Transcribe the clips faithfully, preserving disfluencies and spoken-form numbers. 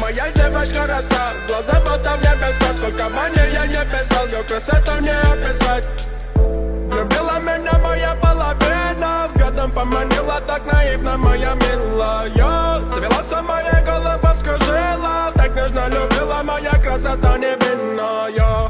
Моя девочка роса, глаза будто в небеса. Сколько манер я не писал, ее красоту не описать. Любила меня моя половина, взглядом поманила так наивно моя милая. Свела с моей головы, скружила, так нежно любила моя красота невинная.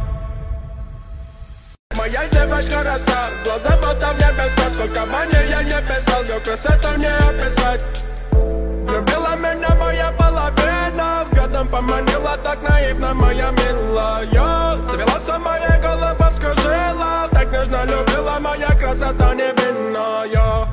Моя девочка роса, глаза будто в небеса. Сколько манер я не писал, ее красоту не описать. Любила меня моя половина, взглядом поманила так наивно моя милая. Свела с моей головы, скружила, так нежно любила моя красота невинная.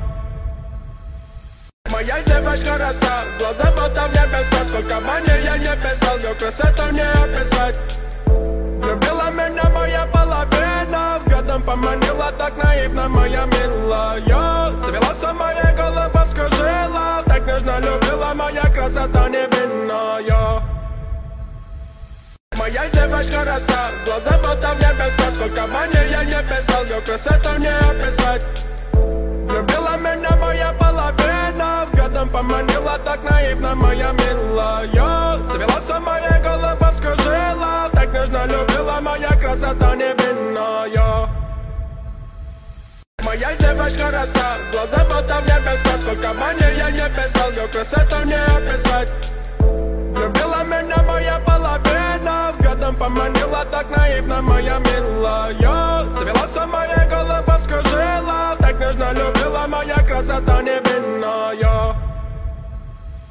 Моя девочка роса, глаза будто в небеса. Сколько манер я не писал, ее красоту не описать. Любила меня моя половина, взглядом поманила так наивно моя милая. Свела с моей головы, скружила, так нежно любила моя красота невинная. Моя девочка роса, глаза будто в небеса. Сколько манер я не писал, ее красоту не описать. Любила меня моя половина, взглядом поманила так наивно моя милая. Свела с моей головы, скружила, так нежно любила моя красота невинная. Моя девочка роса, глаза будто в небеса. Сколько манер я не писал, ее красоту не описать. Любила меня моя половина, взглядом поманила так наивно моя милая. Свела с моей головы, скружила, так нежно любила моя красота невинная.